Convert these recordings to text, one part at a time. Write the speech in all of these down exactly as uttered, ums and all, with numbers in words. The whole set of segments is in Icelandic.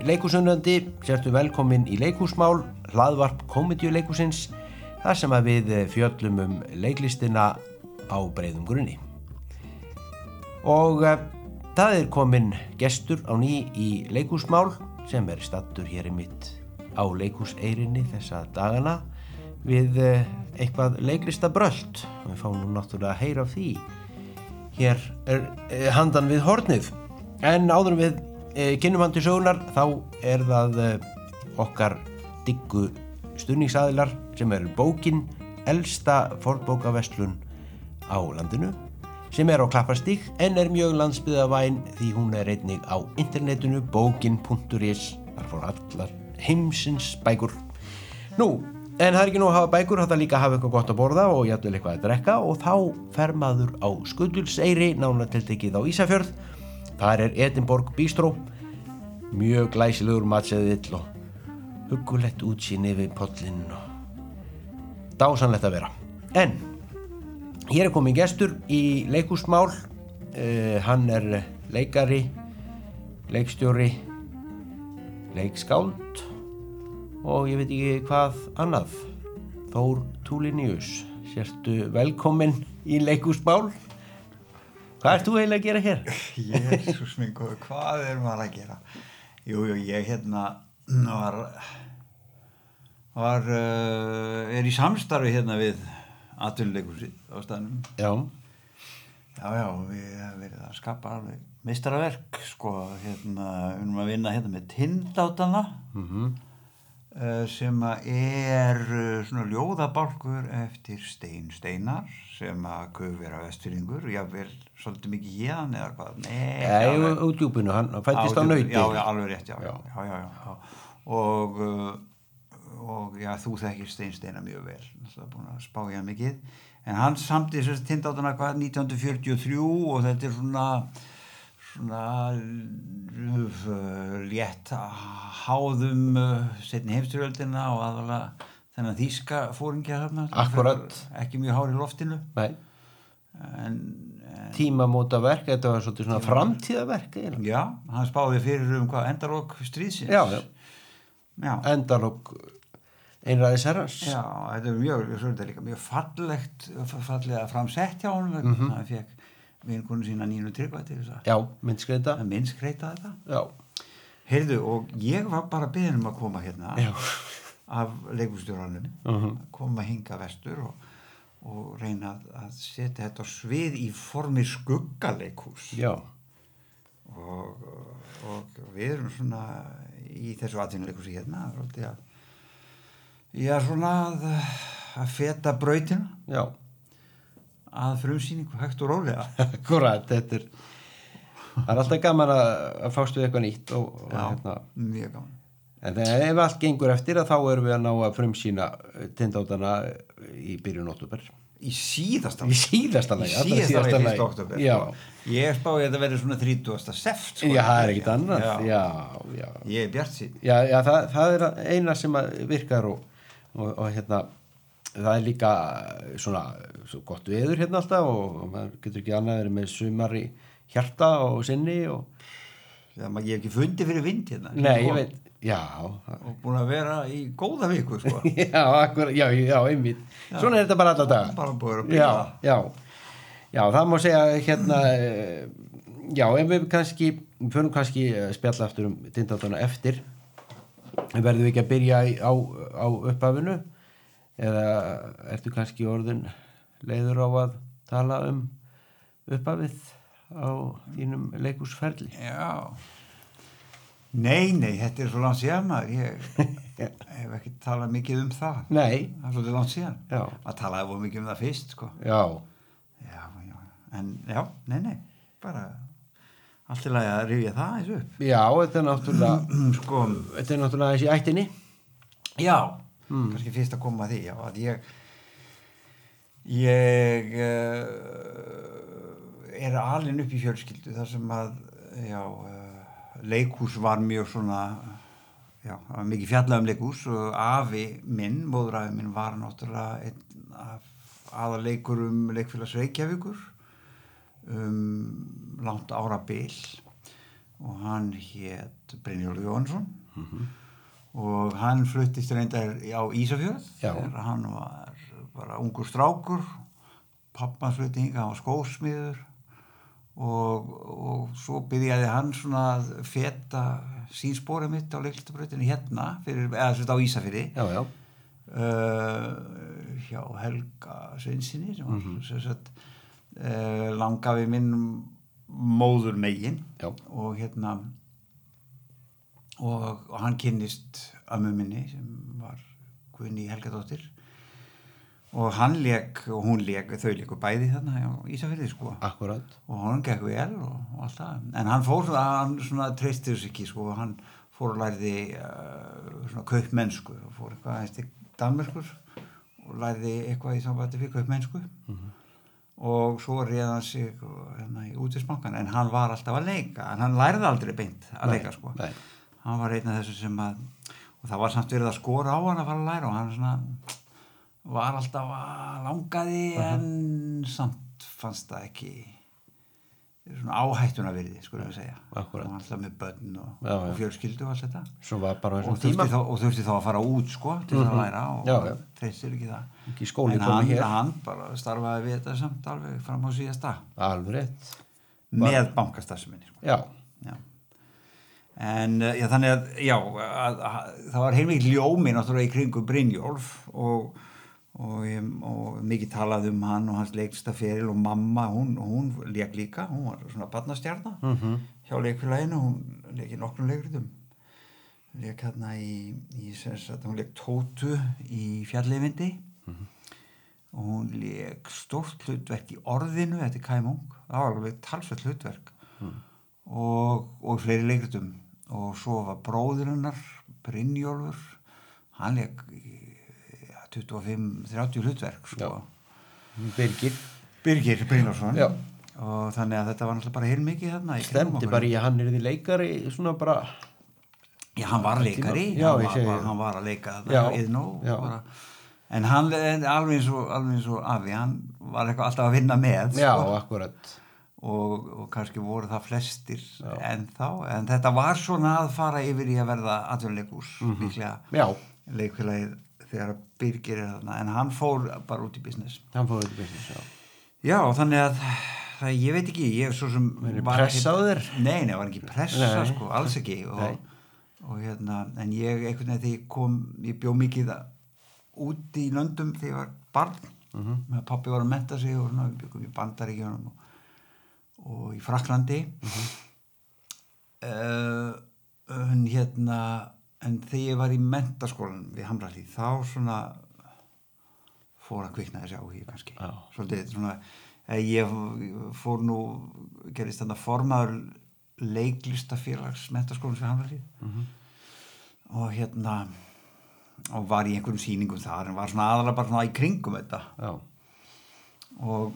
leikhúsunnandi, sértu velkomin í leikhúsmál, hlaðvarp komedíuleikhússins, þar sem að við fjöllum um leiklistina á breiðum grunni. Og uh, það er komin gestur á ný í leikhúsmál sem er staddur hér í mitt á leikhúseyrinni þessa dagana við uh, eitthvað leiklistabrölt. Við fáum nú náttúrulega að heyra af því. Hér er uh, handan við hornið. En áður en við uh, kynnum hann til sögunar, þá er það uh, okkar diggu stuðningsaðilar sem er bókin elsta fornbókaverslun á landinu, sem er á Klapparstíg en er mjög landsbyggðarvæn því hún er einnig á internetinu bókin punktur is. Þar fór allar heimsins bækur. Nú, en það er ekki nú að hafa bækur, það er líka að hafa eitthvað gott að borða og jafnvel eitthvað að drekka og þá fer maður á Skutulseyri, nánar tiltekið á Ísafjörð. Þar er Edinborg Bistro, mjög glæsilegur matseðill og huggulegt útsýni við pollinn og dásamlegt að vera. En hér er komin gestur í leikhúsmál. Uh, hann er leikari, leikstjóri, leikskáld og ég veit ekki hvað annað. Þór Tulinius, sértu velkomin í leikhúsmál. Hvað ert þú eiginlega að gera hér? Jesús minn góður, hvað er maður að gera? Jú, jú, ég hérna var, var uh, er í samstarfi hérna við atvinnuleikhúsið á staðnum. Já. Já, já, við hefum verið að skapa alveg meistaraverk, sko, hérna, við erum að vinna hérna með Tindátana, Mhm. uh, sem að er uh, svona ljóðabálkur eftir Stein Steinar, sem að Guðvera Vestfirðingur, jafnvel svolítið mikið héðan eða hvað. Nei, Nei, út djúpinu, hann fæddist á Nauti. Já, já, alveg rétt, já. Já. Já, já, já. já. Og, uh, og já, þú þekkir Stein Steinar mjög vel. Það er búin að spá ég hann mikið. En hann samti þess að Tindátana hvað nítján hundruð fjörutíu og þrjú og þetta er svona svona uh, létt háðum uh, seinni heimsstyrjöldina og aðalega þennan þýska fóringja þarna. Akkurat. Ekki mjög hár í loftinu. Nei. En, en Tímamótaverk, þetta var svolítið svona framtíðaverk eiginlega. já, hann spáði fyrir um hvað endalok stríðsins. Já, já. Já. Endalok einræðis herrans. Já, þetta er mjög, svo er þetta líka mjög fallegt, fallega framsett hjá honum, vegna Mhm. hann fekk vinkonu sína Nínu Tryggva til þess að Já, myndskreita. að minnskreita þetta. Já. Heyrðu, og ég var bara beðin um að koma hérna Já. af leikhússtjóranum, Mhm. að koma hinga vestur og, og reyna að, að setja þetta á svið í formi skuggaleikhús. Já. Og, og við erum svona í þessu atvinnuleikhúsi hérna, svolítið að já, svona að, að feta brautina Já. að frumsýningu hægt og rólega. Akkurat, þetta er það er alltaf gaman að, að fást við eitthvað nýtt og, og Já, hérna mjög gaman. en þegar ef allt gengur eftir að þá erum við að ná að frumsýna Tindátana í byrjun október. Í síðasta Í síðasta lagi, Í allra síðasta síðasta lagi lagi. fyrsta október. Já. Sko. Ég spái að þetta verður svona þrítugasta seft. Sko, Já, það er ekkert annað. Já. Já, já. Ég er bjartsýnn. Já, já það, það er eina sem að virkar og, og, og hérna það er líka svona svo gott veður hérna alltaf og, og maður getur ekki annað verið með sumar í hjarta og sinni og Já, maður ég hef ekki fundið fyrir vind hérna. nei, ég veit, já Og búin að vera í góða viku, sko. já, akkur, já, já, einmitt svona er þetta bara alla daga Bara búin að já, byrja. já, já, það má segja hérna eh, já, ef við kannski við förum kannski að spjalla aftur um Tindátana eftir verðum við ekki að byrja í, á, á upphafinu eða ertu kannski orðin leiður á að tala um upphafið á þínum leikhúsferli? Já. Nei, nei, þetta er svo langt síðan maður. Ég hef ekki talað mikið um það. Nei. Það er svolítið langt síðan. Já. Að talaði voru mikið um það fyrst, sko. Já. Já, já. En já, nei, nei. Bara allt í lagi að rifja það eins upp. Já, þetta er náttúrulega sko, þetta er náttúrulega þessi ættinni. Já. Mm. Kannski fyrst að koma að því, já, að ég ég uh, er alinn upp í fjölskyldu þar sem að já, uh, leikhús var mjög svona já, það var mikið fjallað um leikhús og afi minn, móðurafi minn var náttúrulega einn af aðaleikurum Leikfélags Reykjavíkur um langt árabil og hann hét Brynjólfur Jóhannsson Mhm. og hann fluttist reyndar á Ísafjörð Já. þegar hann var bara ungur strákur, pappa flutti hingað, hann var skósmiður og, og svo byrjaði hann svona að feta sínsporið mitt á leiklistabrautinu hérna, fyrir, eða sérst á Ísafirði Já, já. uh, hjá Helga Sveinsinni sem var mm-hmm. sérst uh, langafi minn móður megin Já. og hérna og, og hann kynnist ömmu minni sem var Guðný Helgadóttir og hann lék og hún lék, þau léku bæði þarna á Ísafirði sko. Akkurat. Og hann gekk vel og, og allt það. En hann fór svona, hann svona treystir sig ekki sko, hann fór og lærði uh, svona kaupmennsku og fór eitthvað aðeins til Danmerkur og lærði eitthvað í sambandi við kaupmennsku Mhm. og svo réð hann sig hérna í útvegsbankann en hann var alltaf að leika en hann lærði aldrei beint að leika sko. Nei. Hann var einn af þessu sem að og það var samt verið að skora á hann að fara að læra og hann svona var alltaf að langaði uh-huh. en samt fannst það ekki svona áhættuna virði skulum við segja. Akkurat. Og alltaf með börn og, Já, já. og fjölskyldu og allt þetta Svo var bara og þessum þurfti, tíma. þá, og þurfti þá að fara út sko til þess Mhm. að læra og Já, já. treystir ekki það Ekki skóli en komið hann, hér. hann bara starfaði við þetta samt alveg fram á síðasta Alveg rétt. með bankastarfseminni sko. Já. Já. En já, þannig að, já, að, að, það var heilmikið ljómi náttúrulega í kringum Brynjólf og, og, og mikið talað um hann og hans leiklistaferil og mamma, hún, hún lék líka, hún var svona barnastjarna Mhm. hjá leikfélaginu, hún lék í nokkrum leikritum. Lék hérna í, í sagt, hún lék Tótu í Fjalleyvindi Mhm. og hún lék stórt hlutverk í Orðinu eftir Kai Munk, það var alveg talsvert hlutverk Mhm. og, og fleiri leikritum og svo var bróðir hennar Brynjólfur hann lék ja, tuttugu og fimm til þrjátíu hlutverk sko. Birgir. Birgir Brynjólfsson Já. og þannig að þetta var náttúrulega bara heilmikið þarna í kringum Stemdi okkur. bara í að hann er því leikari svona bara Já, hann var leikari Já, hann, ég var, segi var, það. hann var að leika Já, þetta Iðnó já. bara, en hann en alveg eins og, alveg eins og afi hann var eitthvað alltaf að vinna með Já, sko. akkurat. og, og kannski voru það flestir Já. ennþá, en þetta var svona að fara yfir í að verða atvinnuleikhús Mhm. líklega Já, leikfélagið þegar Birgir er þarna en hann fór bara út í business hann fór þetta business, já. já, þannig að það, ég veit ekki, ég svo sem Verið var press á ekkit- þér? nei, nei, var ekki pressa Nei. sko, alls ekki og, Nei. og hérna, en ég einhvern veginn þegar ég kom, ég bjó mikið úti í löndum þegar ég var barn Mhm. með pappi var að mennta sig og svona, við byggum í Bandaríkjunum og, og í Frakklandi uh, en hérna en þegar ég var í menntaskólanum við Hamrahlíð, þá svona fór að kvikna þessi áhugi kannski Já. svolítið svona eh, ég fór nú gerist þarna formaður leiklistafélags menntaskólans við Hamrahlíð Mhm. og hérna og var í einhverjum sýningum þar en var svona aðalega bara svona í kringum þetta Já. og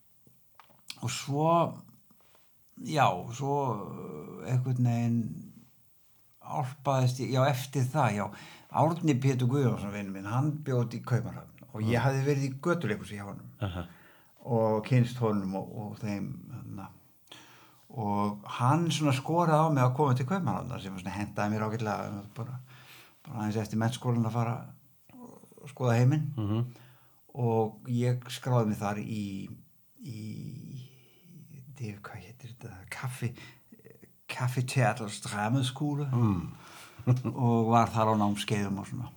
og svo já, svo einhvern veginn álpaðist ég, já eftir það, já Árni Pétur Guðjónsson vinur minn, hann bjóð í Kaupmannahöfn og ég hafði verið í götuleikhúsi hjá honum Aha. og kynst honum og, og þeim hana. og hann svona skoraði á mig að koma til Kaupmannahafnar sem svona hendaði mér ágætlega bara, bara aðeins eftir mennskólan að fara og skoða heiminn Mhm. og ég skráði mig þar í í det, hvað heitir þetta kaffi kaffi teaters dramaskóla Mm. og var þar á námskeiðum og svona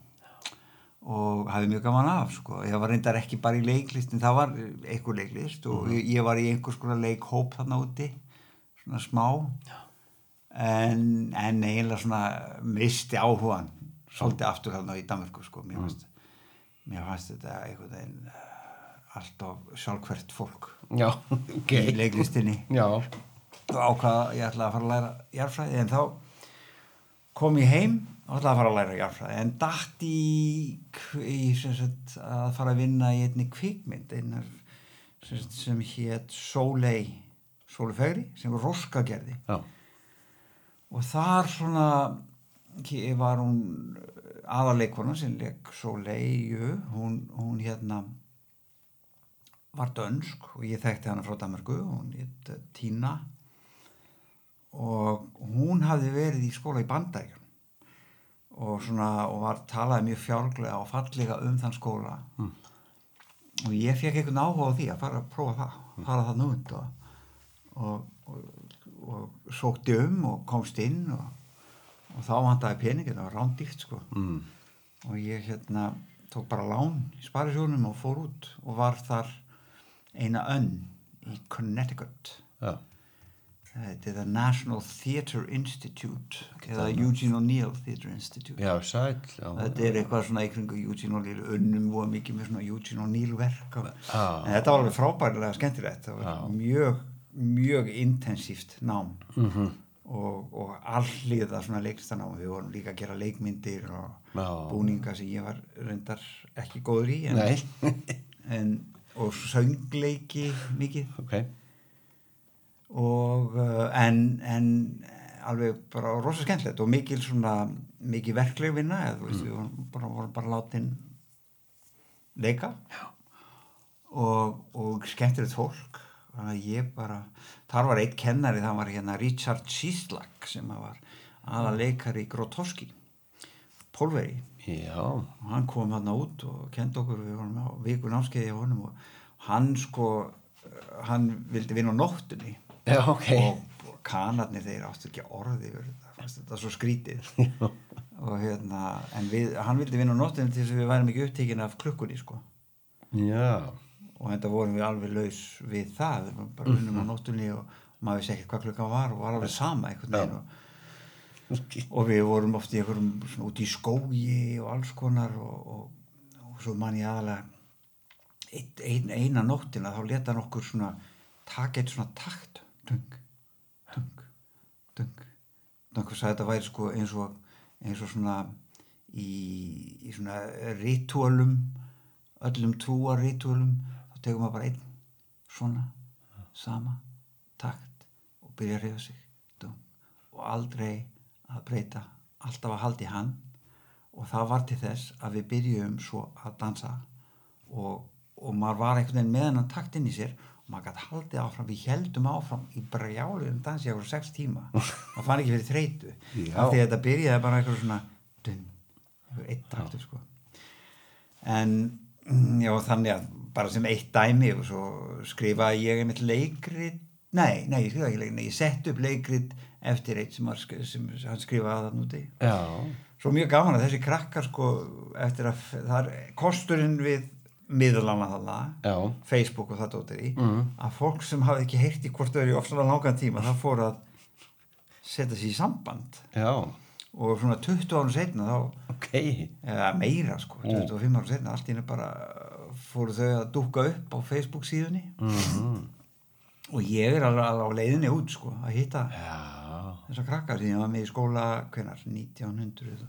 og hafði mjög gaman af sko. Ég var reyndar ekki bara í leiklist en það var einhver leiklist og ég, ég var í einhvers konar leikhóp þarna úti svona smá en, en eiginlega svona misti áhugan svolítið aftur þarna í Danmörku sko. mér, fannst, mér fannst þetta einhvern veginn alltaf sjálfhvert fólk Já, ok. í leiklistinni Já. og ákvað að ég ætlaði að fara að læra jarðfræði en þá kom ég heim og ætlaði að fara að læra jarðfræði en datt í, í sem, sagt, að fara að vinna í einni kvikmynd einar, sem, sagt, sem hét Sóley Sóley Fegri sem var Róska gerði Já. og þar svona var hún aðaleikona sem leik Sóleyju hún, hún hérna var dönsk og ég þekkti hana frá Danmörku hún hét Tína og hún hafði verið í skóla í Bandaríkjunum og svona og var talaði mjög fjálglega og fallega um þann skóla mm. og ég fekk einhvern áhuga á því að fara að prófa það, fara það út og, og, og, og sótti um og komst inn og, og þá vantaði pening, þetta var rándýrt sko mm. og ég hérna tók bara lán í sparisjóðnum og fór út og var þar eina önn í Connecticut. Já. Þetta er the National Theatre Institute eða Eugene O'Neill Theatre Institute. Já, sæll. Já. Þetta er eitthvað svona í kringu Eugene O'Neill, unnum voru mikið með svona Eugene O'Neill verk. Og, en þetta var alveg frábærlega skemmtilegt. Það var Já. mjög, mjög intensíft nám mm-hmm. og, og alliða svona leiklistanám. Við vorum líka að gera leikmyndir og Já. búninga sem ég var reyndar ekki góður í. En, Nei. en, og söngleiki mikið. Okay. og uh, en, en alveg bara rosa skemmtilegt og mikil svona mikil verkleg vinna eða þú veist mm. við vorum bara, vorum bara látin leika Já. og, og skemmtilegt fólk þannig að ég bara þar var einn kennari, það var hérna Richard Cieslak sem var aðaleikari í Grotowski Pólveri Já. og hann kom þarna út og kendi okkur við vorum á viku námskeiði á honum og hann sko hann vildi vinna á nóttunni Já, okay. og kanarnir þeir áttu ekki orði yfir þetta, fannst þetta svo skrítið og hérna en við, hann vildi vinna á nóttunni til þess að við værum ekki upptekin af klukkunni sko Já. og þetta vorum við alveg laus við það við bara vinnum á nóttunni og maður vissi ekkert hvað klukkan var og var alveg sama einhvern veginn og, okay. og við vorum oft í einhverjum svona út í skógi og alls konar og, og, og svo man ég aðalega ein, ein, eina nóttina þá leta hann okkur svona taka eitt svona takt dung, dung, dung dung og sagði þetta væri sko eins og eins og svona í, í svona rituálum öllum trúar rituálum þá tekur maður bara einn svona sama takt og byrja að hreyfa sig dung, og aldrei að breyta alltaf að halda í hann og það var til þess að við byrjum svo að dansa og, og maður var einhvern veginn með hennan takt inn í sér og maður gæti haldið áfram, við heldum áfram í brjáluðum dansi á sex tíma maður fann ekki fyrir þreytu af því að þetta byrjaði bara eitthvað svona dun, eitthvað eitt taktur sko en já þannig að bara sem eitt dæmi og svo skrifaði ég einmitt leikrit nei, nei, ég skrifaði ekki leikrit ég setti upp leikrit eftir eitt sem, var, sem hann skrifaði það núti já. Svo mjög gaman að þessi krakkar sko eftir að það er kosturinn við miðlana þarna, Facebook og það dóttir í, mm. að fólk sem hafi ekki heyrt í hvort þau eru í ofsalega langan tíma það fór að setja sig í samband Já. og svona tuttugu árum seinna þá okay. eða meira sko, tuttugu og fimm árum seinna allt í einu bara fóru þau að dúkka upp á Facebook síðunni mm-hmm. og ég er alveg, alveg á leiðinni út sko að hitta Já. þessa krakkar sem ég var með í skóla hvenær, nítján hundruð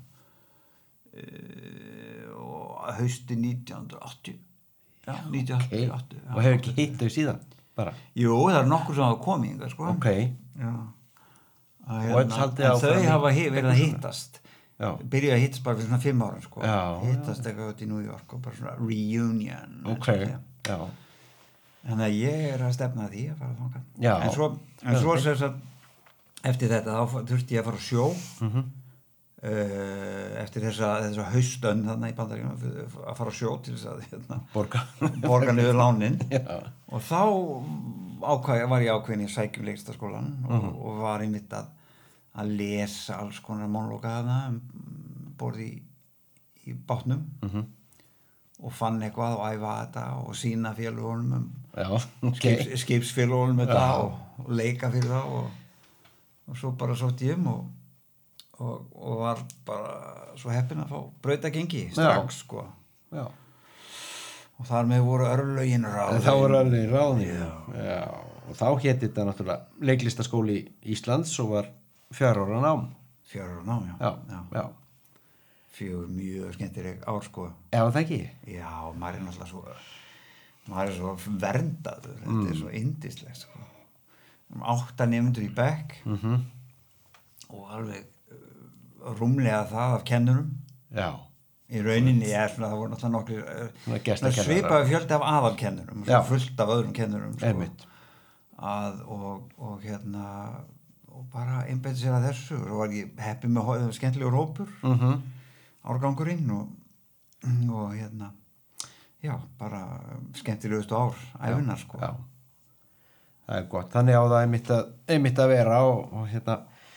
uh, og hausti nítján hundruð áttatíu Já, nítján hundruð áttatíu okay. Og hefur ekki hitt þau síðan? Bara? Jú, það er nokkur sem hafa komið inga, sko. Ok. Já. Að, og hérna, en þau hafa hi- verið að hittast. Já. Byrjuði að hittast bara fyrir svona fimm ára, sko. Já. Hittast eitthvað út í New York og bara svona reunion. Ok, já. Þannig að ég er að stefna að því að fara þangað. Já. En svo, en svo sem sagt, eftir þetta, þá þurfti ég að fara á sjó. Mhm. Uh, eftir þessa, þessa haustönn þarna í Bandaríkjunum að fara á sjó til þess að hérna, borga borga niður lánin og þá ákvæði, var ég ákveðin í að sækja um leiklistarskólann og, mm. og var einmitt að, að lesa alls konar monologa þarna um, borði í, í bátnum mm-hmm. og fann eitthvað og æfa þetta og sína félagunum um okay. skips, skipsfélagunum þetta og, og leika fyrir það og, og svo bara sótt ég um og Og, og var bara svo heppinn að fá brautagengi strax sko Já. og þar með voru örlögin ráðin þá voru örlögin ráðin Já. Já. og þá héti þetta náttúrulega leiklistaskóli Íslands og var fjár ára nám fjár ára nám, já, já. Já. já. fjögur mjög skemmtileg ár sko Já, það ekki Já, maður er náttúrulega svo maður er svo verndaður mm. þetta er svo yndislegt sko átta nemendur í bekk mhm og alveg rúmlega það af kennurum Já. Í rauninni er svona, það voru náttúrulega nokkrir svipaði fjöldi af aðalkennurum fullt af öðrum kennurum sko, að, og, og hérna og bara einbætti sér að þessu og var ég heppið með hó- skemmtilegur hópur Mhm. árgangurinn og, og hérna já, bara skemmtilegustu ár ævinnar sko. Já, það er gott. Þannig á það einmitt að, einmitt að vera og, og hérna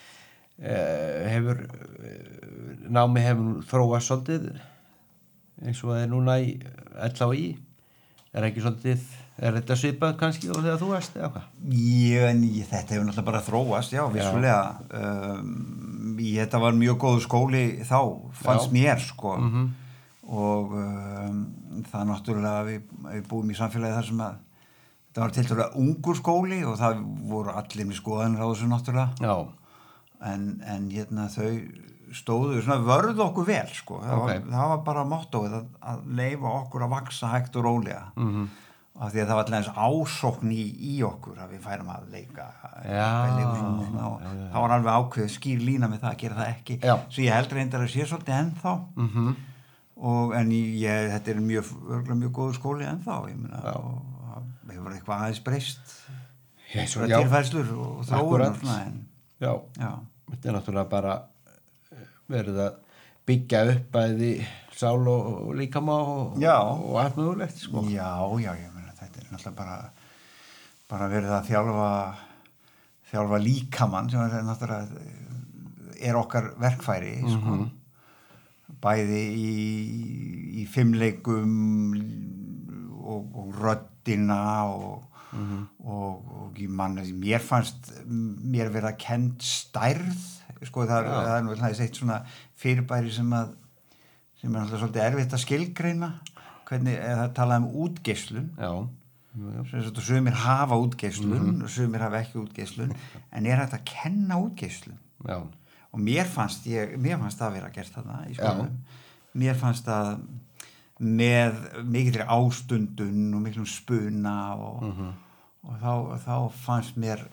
eh, hefur eh, námi hefur þróast svolítið eins og það er núna í L H I. Er ekki svolítið, er þetta svipað kannski og þegar þú varst eða hvað? Ég, en ég, þetta hefur náttúrulega bara þróast, já, vissulega. Um, ég, þetta var mjög góður skóli þá, fannst Já. mér, sko. Mhm. Og um, það náttúrulega, við, við búum í samfélagi þar sem að þetta var tiltölulega ungur skóli og það voru allir með skoðanir á þessu náttúrulega. Já, En, en hérna þau stóðu svona vörðu okkur vel, sko. Það, Ok. var, það var bara mottóið að, að leyfa okkur að vaksa hægt og rólega. Mhm. Af því að það var alltaf eins ásókn í, í okkur að við færum að leika Já, leika og já, já. það var alveg ákveð skýr lína með það að gera það ekki Já. svo ég held reyndar að sé svolítið ennþá Mhm. og en ég, þetta er mjög, örgulega mjög góður skóli ennþá ég meina Já. og það hefur eitthvað aðeins breyst Ég, svo, svona já, tilfærslur og þróun Akkúrat. og svona en já, já, þetta er náttúrulega bara eh, verið að byggja upp bæði sál og, og líkama og, Já. og allt mögulegt, sko. já, já, ég meina þetta er náttúrulega bara bara verið að þjálfa þjálfa líkamann sem er náttúrulega er okkar verkfæri sko. Bæði í, í fimmleikum og, og röddina og, og, og ég mann mér fannst mér verið að kennt stærð sko það, það er nú eitt svona fyrirbæri sem að sem er náttúrulega svolítið erfitt að skilgreina hvernig það talaði um útgeislun Já, já, sem sagt, sumir hafa útgeislun og sumir hafa ekki útgeislun en er hægt að kenna útgeislun já, og mér fannst ég, mér fannst það að vera gert þarna í skólanum mér fannst það með mikillir ástundun og miklum spuna og, og þá, þá fannst mér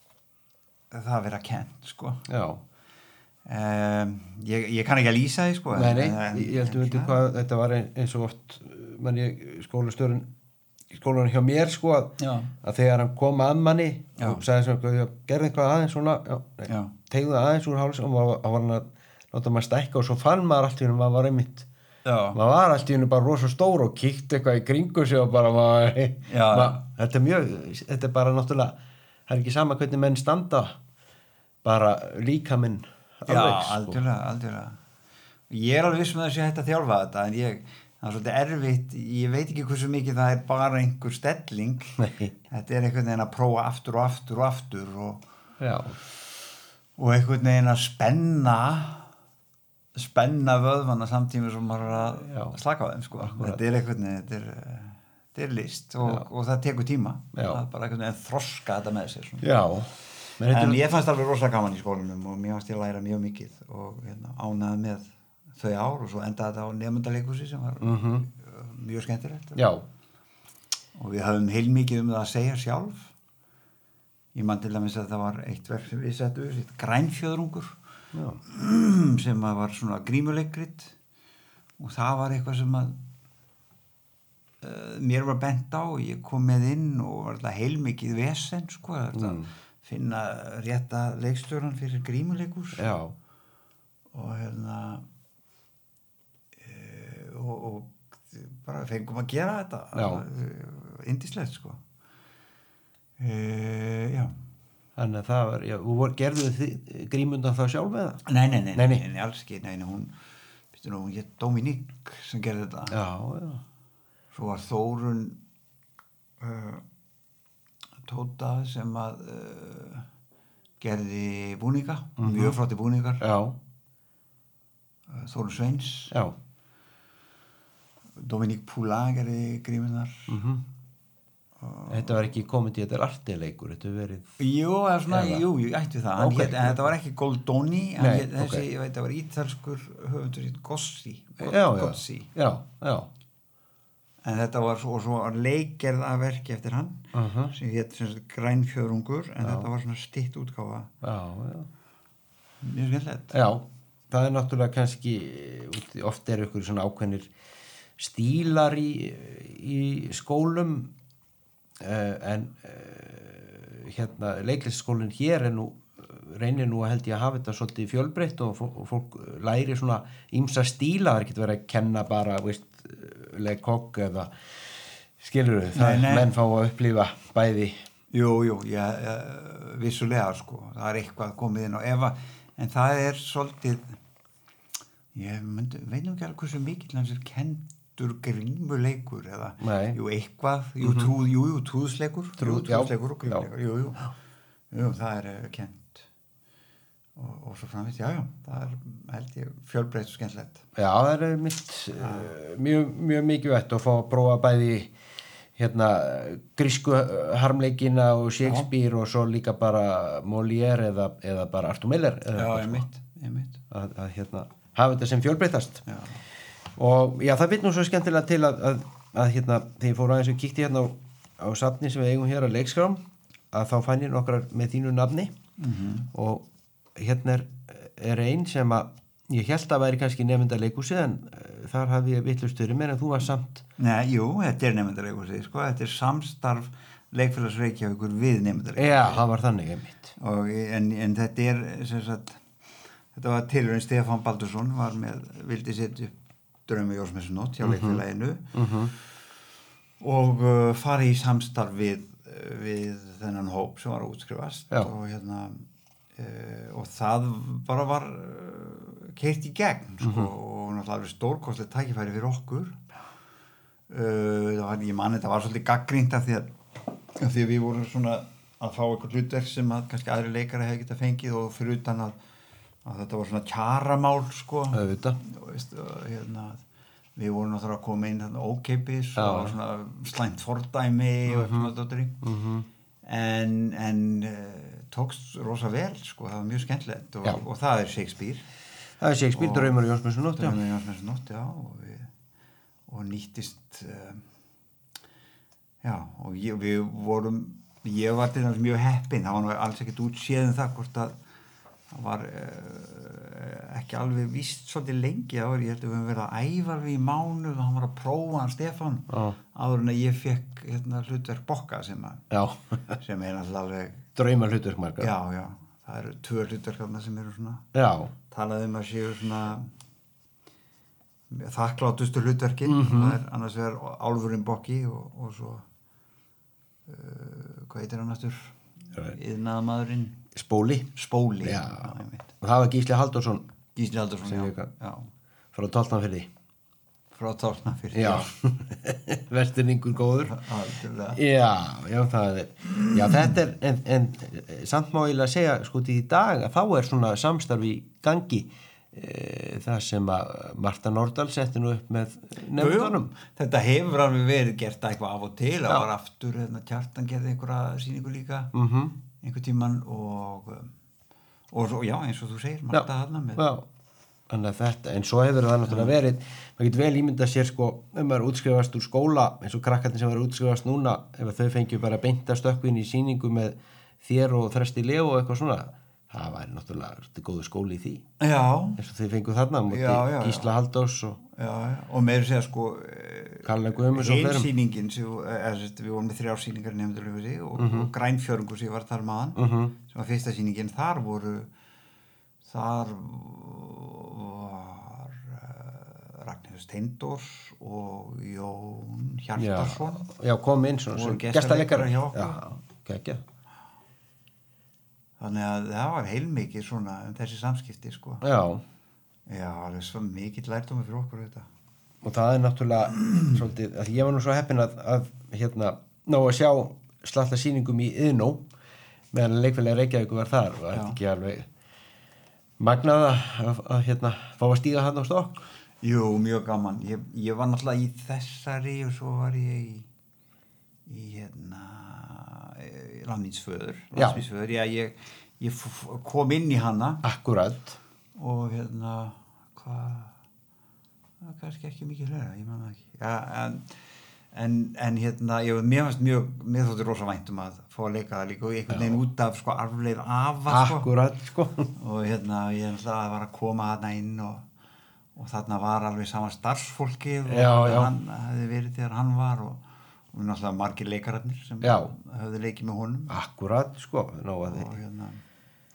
það að vera kent sko já. um, ég, ég kann ekki að lýsa því sko Nei, nei, en, ég held að en, veitir hvað þetta var eins og oft mann ég skólastjórinn skólanum hjá mér sko að, Já. að þegar hann kom að manni Já. og sagði svona, gerði eitthvað aðeins svona já, nei, Já. tegðu það aðeins úr háls og maður var hann að láta maður stækka og svo fann maður allt í hennu, maður var einmitt Já. maður var allt í hennu bara rosa stór og kíkti eitthvað í kringu sig og bara maður, Já. maður, þetta er mjög þetta er bara náttúrulega, það er ekki sama hvernig menn standa bara líka minn Já, aldjörlega, aldjörlega. Ég er alveg viss með að sé hægt að þjálfa þetta en ég, það er svolítið erfitt ég veit ekki hversu mikið það er bara einhver stelling Nei. þetta er einhvern veginn að prófa aftur og aftur og aftur og, Já, og einhvern veginn að spenna spenna vöðvana samtími sem maður er að Já. slaka á þeim sko. Þetta er einhvern veginn þetta er, þetta er list og, og það tekur tíma Já. það er bara einhvern veginn að þroska þetta með sér svona. já Men þetta En er- ég fannst alveg rosa gaman í skólanum og mér fannst ég læra mjög mikið og hérna, ánæði með þau ár og svo endaði þetta á nefndaleikhúsi sem var Mhm. mjög skemmtilegt Já, og við höfum heilmikið um það að segja sjálf ég man til dæmis að það var eitt verk sem við settum við, grænfjöðrungur já, sem að var svona grímuleikrit og það var eitthvað sem að uh, mér var bent á og ég kom með inn og var alltaf heilmikið vesen sko, mm. finna rétta leikstjóran fyrir grímuleikus já, og hérna e, og, og bara fengum að gera þetta Já. indislegt sko e, já þannig að það var, já, og vor- gerðu þið grímundan þá sjálf eða? nei, nei, nei, Nei, nei, nei. nei, alls ekki nei, nei, hún, býttu nú, hún hétt Dominique sem gerði þetta Já, já, svo var Þórun uh, Tóta sem að uh, gerði búninga mjög flotti búningar já, uh, Þórun Sveins já, Dominique Poulain gerði grímunar mhm. Þetta var ekki komið í þetta er artileikur, þetta hefur verið jú, eða svona, Eða? jú, jú, ættu það hann Ok. hét, en þetta var ekki Goldoni hann Nei, hét, þessi, ok. ég veit, það var ítalskur höfundur hét Gossi Já, já, Gossi já, já, en þetta var svo, og svo var leikgerð af verki eftir hann uh sem hét sem sagt Grænfjöðrungur en þetta var svona stitt útgáfa já, já. mjög skemmtilegt Já, það er náttúrulega kannski, oft eru ykkur svona ákveðnir stílar í, í skólum uh, en uh, hérna leiklisskólinn hér er nú reynir nú að held ég að hafa þetta svolítið fjölbreytt og fólk, og fólk læri svona ýmsa stíla, það getur verið að kenna bara, veist, leikokk eða skilur það, Nei, nei. menn fá að upplifa bæði. Jú, jú, já, ja, vissulega sko, það er eitthvað komið inn á efa, en það er svolítið, ég myndi, veit nú ekki alveg hversu mikill hans er kenndur grímuleikur eða, Nei. jú, eitthvað, jú, mm -hmm. trúð, jú, jú, trúðsleikur, Trúð, jú, trúðsleikur og grímuleikur, já. jú, jú, jú, það er uh, kent og, og svo framvist, já, já, það er, held ég, fjölbreytt og skemmtilegt. Já, það er mitt uh, mjög, mjög mikilvægt að fá að prófa bæði hérna grísku harmleikina og Shakespeare og svo líka bara Molière eða, eða bara Arthur Miller eða Já, eitthvað, ég sko. mitt, ég mitt. Að, að hérna hafa þetta sem fjölbreytast. Já. Og já, það vill nú svo skemmtilega til að, að, að hérna, þegar ég fór aðeins og kíkti hérna á, á safni sem við eigum hér að leikskrám, að þá fann ég nokkrar með þínu nafni Mm-hmm. og hérna er, er ein sem að ég held að væri kannski nefnda leikhúsi en uh, þar hafði ég vitlaust fyrir mér en þú var samt. Nei, jú, þetta er nefndarleikhúsið, sko, þetta er samstarf Leikfélags Reykjavíkur við nefndarleikhúsið. Já, það var þannig einmitt. Og en, en þetta er sem sagt, þetta var tilraun Stefán Baldursson var með, vildi setja upp Drauma Jónsmessunótt hjá leikfélaginu Mm-hmm. og uh, fara í samstarf við, við þennan hóp sem var að útskrifast Já. og hérna uh, og það bara var uh, keyrt í gegn sko, og náttúrulega stórkostlegt tækifæri fyrir okkur uh, það var, ég man þetta var svolítið gagnrýnt af því að, af því að við vorum svona að fá eitthvað hlutverk sem að kannski aðri leikari hefði getað fengið og fyrir utan að, að þetta var svona kjaramál sko Auðvitað. og, veist, og, hérna, við vorum náttúrulega að koma inn þarna ókeipis Já. og svona slæmt fordæmi og eitthvað svona dóttir Mm-hmm. en, en uh, tókst rosa vel sko, það var mjög skemmtilegt og, Já. og það er Shakespeare Það er Shakespeare, Og- Draumur Jónsmessunótt, já. Draumur Jónsmessunótt, já og, við, og nýttist uh, já og ég, við vorum ég var til þess mjög heppinn, það var nú alls ekkert útséð um það hvort að það var uh, ekki alveg víst svolítið lengi þá er ég held að við höfum verið að æfa við í mánuð og hann var að prófa hann Stefán Já. áður en að ég fekk hérna, hlutverk Bokka sem, að, Já, sem er alltaf alveg draumar hlutverk margar. já, já, það eru tvö hlutverk þarna sem eru svona Já, talaði um að séu svona þakklátustu hlutverkin Mhm. það er annars vegar Álfurinn Bokki og, og svo uh, hvað heitir hann aftur iðnaðarmaðurinn Spóli. Spóli Já. einmitt. Og það var Gísli Halldórsson Gísli Halldórsson Sem já, leika. já, frá Táltnafirði. frá Tálknafirði Já, vesturningur góður. algjörlega. Já, já, það er, já, þetta er, en, en samt má ég að segja, sko, í dag að þá er svona samstarf í gangi e, það sem að Marta Nordal setti nú upp með nefndunum. Jú, jú. Þetta hefur alveg verið gert eitthvað af og til Já. það var aftur, hérna, Kjartan gerði einhverja sýningu líka Mhm. einhver tíman og og svo, já, eins og þú segir Marta hana með Já, þannig að þetta, en svo hefur það náttúrulega verið, maður getur vel ímyndað sér sko, um maður útskrifast úr skóla eins og krakkarnir sem verður útskrifast núna ef þau fengju bara beint að stökkva inn í sýningu með þér og Þresti Leo og eitthvað svona, það væri náttúrulega þetta góður skóli í því, já, eins og þau fengu þarna á móti Já, já, já. Gísla Halldórs og já, já, og meður segja sko Kalle Guðmunds og fleirum. heilsýningin sem, eða, sérst, við vorum með þrjár sýningar í nefndurlöfusi og, mm -hmm. og grænfjörungur sem ég var þar maðan mm -hmm. sem var fyrsta sýningin, þar voru þar var uh, Ragnhildur Steindors og Jón Hjartarson já, já, kom inn svona Voru sem gestaleikarar gestaleikari hjá okkur. já, geggjað. þannig að það var heilmikið svona um þessi samskipti sko Já, já, alveg svo mikið lærdómi fyrir okkur þetta og það er náttúrulega svolítið, að ég var nú svo heppinn að, að hérna, ná að sjá slatta sýningum í Iðnó meðan leikfélagi Reykjavíkur var þar og þetta ekki alveg magnað að, að, að hérna, fá að stíga hann á stokk. Jú, mjög gaman. Ég, ég var náttúrulega í þessari og svo var ég í, í hérna, Landmýnsföður. Já. Landmýnsföður, já, ég, ég f- kom inn í hana Akkurat. og hérna, hvað, það var kannski ekki mikið hlera, ég man það ekki. Já, en, en, en hérna, ég, mér fannst mjög, mér þótti rosa vænt um að fá að leika það líka og einhvern veginn út af sko arfleif afa, sko. Akkurat, sko. Og hérna, ég náttúrulega var að koma þarna inn og og þarna var alveg sama starfsfólkið og Já, já. hann hefði verið þegar hann var og, og náttúrulega margir leikararnir sem Já. höfðu leikið með honum Akkurat, sko. Ná að og þið. hérna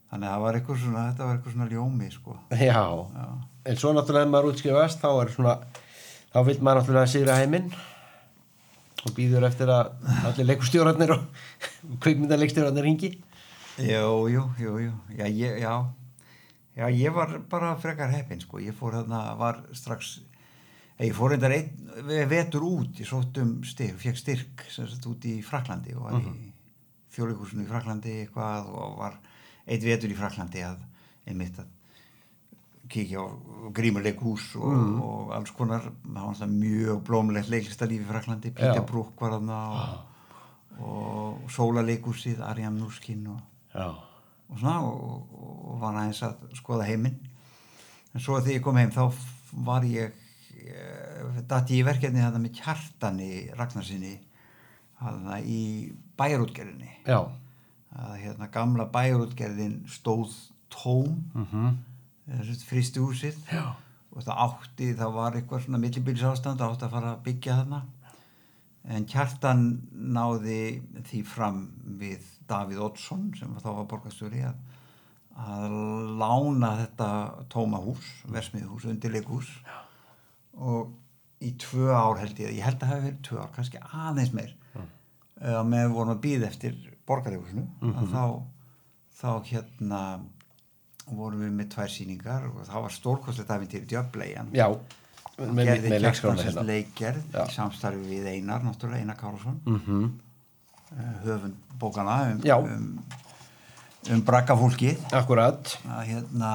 þannig að það var eitthvað svona, þetta var eitthvað svona ljómi, sko. Já, Já. en svo náttúrulega ef maður útskrifast, þá er svona, þá vill maður náttúrulega sigra heiminn og býður eftir að allir leikustjórarnir og kvikmyndaleikstjórarnir hingi. Jú, jú, jú, jú, já, ég, já, já, ég var bara frekar heppinn, sko, ég fór þarna, var strax, ég fór reyndar einn vetur út, ég sótt um styrk, fekk styrk, sem sagt, út í Frakklandi og var Mhm. í Þjóðleikhúsinu í Frakklandi eitthvað og var einn vetur í Frakklandi að einmitt að kíkja á grímuleikhús og, Mhm. og alls konar, það var alltaf mjög blómlegt leiklistarlíf í Frakklandi, Peter Já. Brook var þarna og, og Sólaleikhúsið, Ariam Nuskin og Já, og svona og, og var aðeins að skoða heiminn en svo þegar ég kom heim þá var ég datt ég í verkefni þetta með Kjartani Ragnarsinni þarna í bæjarútgerðinni já, að hérna gamla bæjarútgerðin stóð tóm mhm, þessu frystihúsið já, og það átti, það var eitthvað svona millibilsástand, það átti að fara að byggja þarna en Kjartan náði því fram við Davíð Oddsson sem þá var borgarstjóri að, að lána þetta tóma hús, versmiðhús, undirleikhús og í tvö ár held ég, ég held að það hafi verið tvö ár, kannski aðeins meir mm. uh, með vorum að bíða eftir borgarleikhúsinu mm-hmm. að þá, þá hérna vorum við með tvær sýningar og það var stórkostlegt ævintýri Djöfleigjan já, með, gerði með Kjartan leikskrána sérst leikgerð Já. í samstarfi við Einar, náttúrulega Einar Kárásson Mhm, höfund bókana um, Já. um, um braggafólkið akkurat, að hérna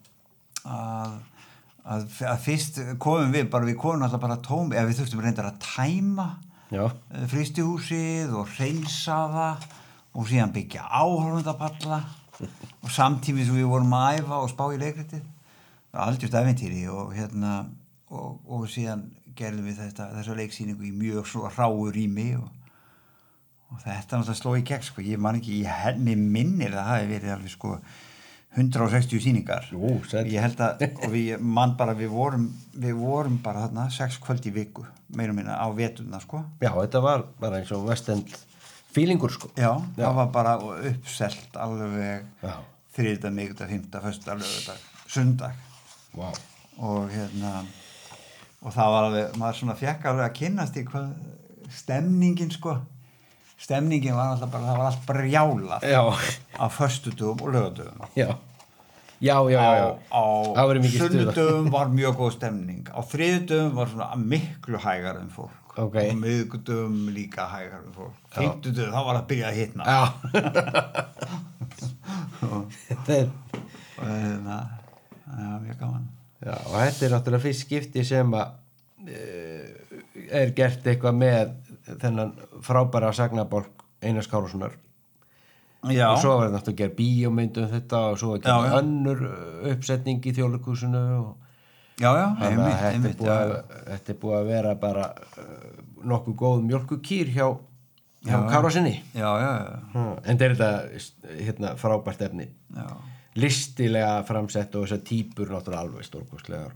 að, að, að fyrst komum við bara, við komum alltaf bara tóm eða við þurftum reyndar að tæma já, frystihúsið og hreinsa það og síðan byggja áhorfandapalla og samtímis við vorum að æfa og spá í leikritið það var aldrei ævintýri og hérna og, og síðan gerðum við þetta þessa leiksýningu í mjög svo hráu rými og, og þetta náttúrulega sló í gegn sko, ég man ekki, ég held mig minnir að það hafi verið alveg sko hundrað og sextíu sýningar Jú, sæll. ég held að, og við mann bara við vorum, við vorum bara þarna sex kvöld í viku, meira minna á veturna sko já, þetta var bara eins og West End fílingur sko. Já, Já. það var bara uppselt alveg Já. þriðjudag, miðvikudag, fimmtudag, föstudag, laugardag, sundag Vá. og hérna og það var alveg, maður svona fekk alveg að kynnast í hvað stemningin sko stemningin var alltaf bara, það var allt brjálað Já, á föstudögum og laugardögum já, já, já, já, já. á, Það á verður mikið stuð. sunnudögum var mjög góð stemning á þriðjudögum var svona miklu hægar um fólk Ok. og miðvikudögum líka hægar um fólk Já. fimmtudögum þá var að byrja að hitna Já. Þetta er, og hérna, það var mjög gaman já, og þetta er náttúrulega fyrst skipti sem að e, er gert eitthvað með þennan frábæra sagnabálk Einars Kárássonar Já, og svo var þetta náttúrulega að gera bíómynd um þetta og svo að gera Já, já. önnur uppsetning í Þjóðleikhúsinu og já, já, þannig að einmitt, þetta er einmitt búið að, já. þetta er búið að vera bara uh, nokkuð góð mjólkukýr hjá, hjá Já, Kárássyni Já, já, já, hmm. en þetta er þetta hérna, frábært efni já. listilega framsett og þessar típur náttúrulega alveg stórkostlegar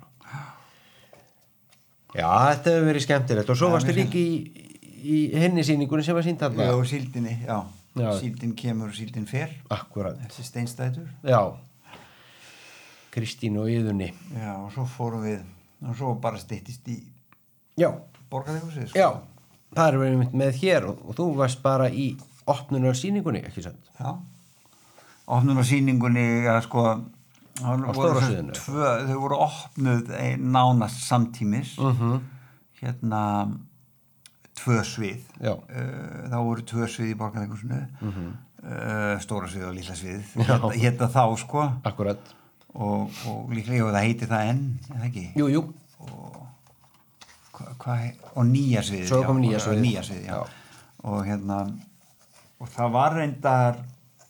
já, þetta hefur verið skemmtilegt og svo Já, varstu mér líka í, í henni sýningunni sem var sýnd þarna Já, síldinni, já. Já. Síldin kemur og síldin fer akkurat, þessi steinstætur já Kristín og Iðunni Já, og svo fórum við og svo bara styttist í já, borgarleikhúsið sko. já, það er verið með hér og, og þú varst bara í opnunar sýningunni, ekki sant? Já. Opnun á sýningunni, já, sko það Á voru stóra sem sviðinu? tvö, þau voru opnuð ein, nánast samtímis Mhm. hérna tvö svið Já. uh, þá voru tvö svið í borgarleikhúsinu Mhm. uh, stóra svið og lilla svið Já. hérna, hérna þá sko Akkurat, og, og líklega og það heiti það enn er það ekki jú, jú hva, hva, og nýja svið Svo kom nýja sviðið. nýja svið já. Já. og hérna og það var reyndar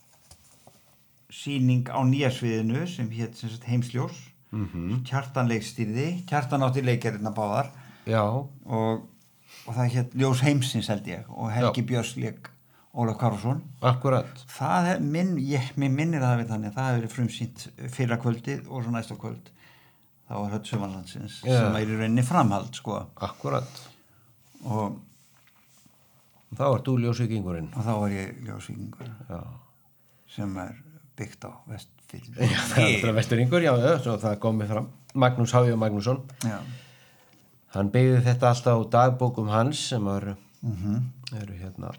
sýning á nýja sviðinu sem hét sem sagt heimsljós Mhm. Kjartan leikstýrði Kjartan átti leikgerðina báðar Já, og, og það hét ljós heimsins held ég og Helgi Já. Björns leik Ólaf Kárásson akkurat það er minn, ég, mér minnir að það við þannig það hefur verið frumsýnt fyrra kvöldið og svo næsta kvöld það var Hödd Sumarlandsins Já. sem er í rauninni framhald sko Akkurat, og, þá ert þú ljósvíkingurinn og þá var ég ljósvíkingur Já, sem er byggt á Vestfirði. Já, það er alltaf Vestfirðingur, já, já, svo það komið fram. Magnús H. Magnússon. Já. Hann byggði þetta alltaf á dagbókum hans sem eru, Mhm. eru hérna